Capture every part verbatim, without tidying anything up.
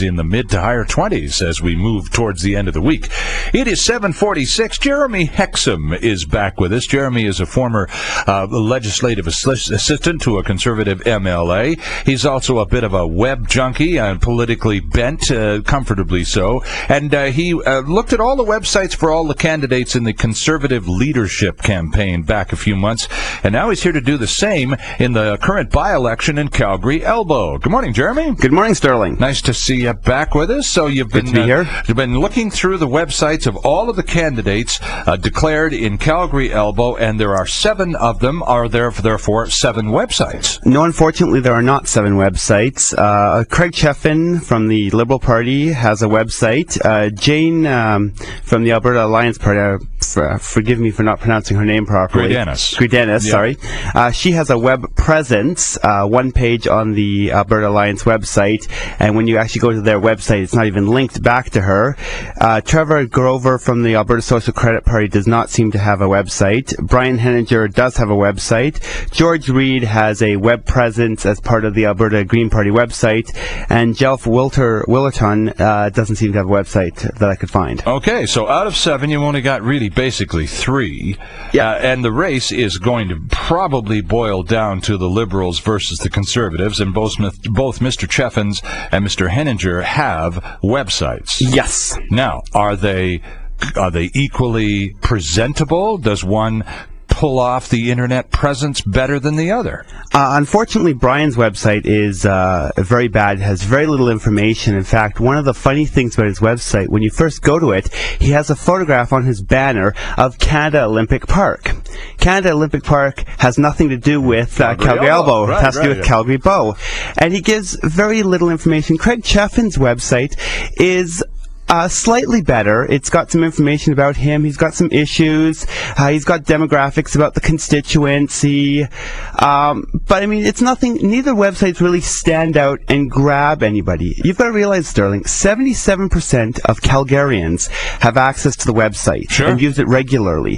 in the mid to higher twenties as we move towards the end of the week. It is seven forty-six. Jeremy Hexam is back with us. Jeremy is a former uh, legislative assist- assistant to a conservative M L A. He's also a bit of a web junkie and politically bent, uh, comfortably so. And uh, he uh, looked at all the websites for all the candidates in the conservative leadership campaign back a few months. And now he's here to do the same in the current by-election in Calgary Elbow. Good morning, Jeremy. Good morning, Sterling. Nice to see you back with us. So you've been Good to be uh, here. you've been looking through the websites of all of the candidates uh, declared in Calgary Elbow, and there are seven of them. Are there therefore seven websites? No, unfortunately, there are not seven websites. Uh, Craig Cheffin from the Liberal Party has a website. Uh, Jane um, from the Alberta Alliance Party, uh, for, forgive me for not pronouncing her name properly. Greidenis. Greidenis, Yeah. sorry. Uh, she has a web presence, uh, one page on the Alberta Alliance website, and when you actually go to their website, it's not even linked back to her. Uh, Trevor Grover from the Alberta Social Credit Party does not seem to have a website. Brian Henninger does have a website. George Reed has a web presence as part of the Alberta Green Party website, and Jelf Wilter, Willerton uh, doesn't seem to have a website that I could find. Okay, so out of seven, you've only got really basically three. Yeah. Uh, and the race is going to probably boil down to the Liberals versus the Conservatives, and both, both Mister Cheffins and Mister Henninger have websites. Yes. Now, are they are they equally presentable? Does one pull off the internet presence better than the other? Uh, unfortunately, Brian's website is uh, very bad. It has very little information. In fact, one of the funny things about his website, when you first go to it, he has a photograph on his banner of Canada Olympic Park. Canada Olympic Park has nothing to do with uh, Calgary Calgary Elbow. Elbow. Right, It has to do right, with yeah. Calgary Bow. And he gives very little information. Craig Cheffin's website is Uh, slightly better. It's got some information about him. He's got some issues. Uh, he's got demographics about the constituency. Um, but I mean, it's nothing. Neither websites really stand out and grab anybody. You've got to realize, Sterling, seventy-seven percent of Calgarians have access to the website Sure. and use it regularly.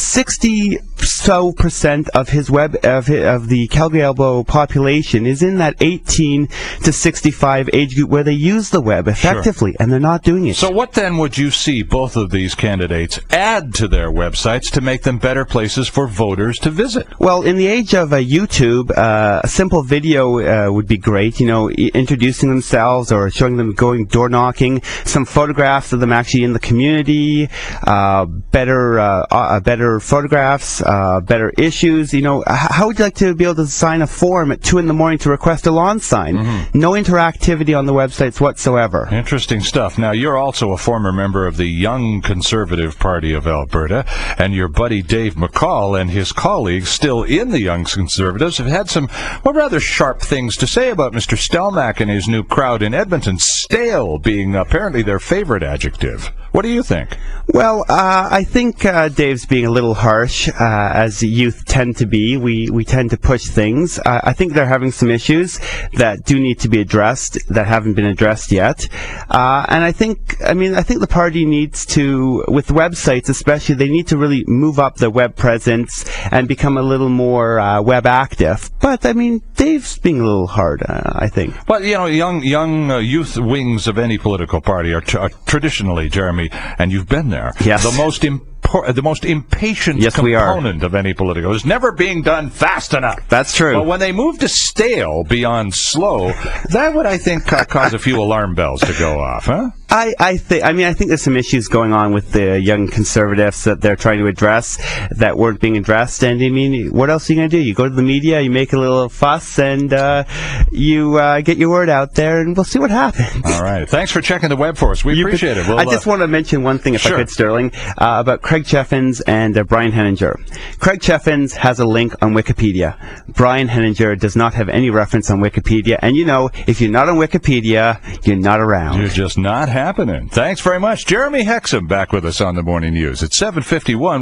sixty so percent of his web of, hi- of the Calgary Elbow population is in that eighteen to sixty-five age group where they use the web effectively, and they're not doing it. So what then would you see both of these candidates add to their websites to make them better places for voters to visit? Well, in the age of uh, YouTube, uh, a simple video uh, would be great. You know, I- introducing themselves or showing them going door knocking, some photographs of them actually in the community, uh, better, uh, uh, better photographs, uh, better issues. You know, h- how would you like to be able to sign a form at two in the morning to request a lawn sign? Mm-hmm. No interactivity on the websites whatsoever. Interesting stuff. Now, you're also a former member of the Young Conservative Party of Alberta, and your buddy Dave McCall and his colleagues still in the Young Conservatives have had some, well, rather sharp things to say about Mister Stelmach and his new crowd in Edmonton, stale being apparently their favorite adjective. What do you think? Well, uh, I think uh, Dave's being a little harsh, uh, as youth tend to be. We we tend to push things. Uh, I think they're having some issues that do need to be addressed that haven't been addressed yet. Uh, and I think, I mean, I think the party needs to, with websites especially, they need to really move up their web presence and become a little more uh, web active. But I mean, Dave's being a little hard, uh, I think. Well, you know, young young uh, youth wings of any political party are, t- are traditionally, Jeremy, and you've been there, Yes. the most important, the most impatient Yes, we are. component of any political is never being done fast enough. That's true. But when they move to stale beyond slow, that would, I think, ca- cause a few alarm bells to go off, huh? I, I think I mean I think there's some issues going on with the Young Conservatives that they're trying to address that weren't being addressed. And I mean, what else are you going to do? You go to the media, you make a little fuss, and uh, you uh, get your word out there, and we'll see what happens. All right. Thanks for checking the web for us. We You appreciate could- it. We'll, I just uh, want to mention one thing, if Sure. I could, Sterling, uh, about Craig Cheffins and uh, Brian Henninger. Craig Cheffins has a link on Wikipedia. Brian Henninger does not have any reference on Wikipedia. And you know, if you're not on Wikipedia, you're not around. You're just not happening. Thanks very much. Jeremy Hexam back with us on the Morning News at seven fifty-one.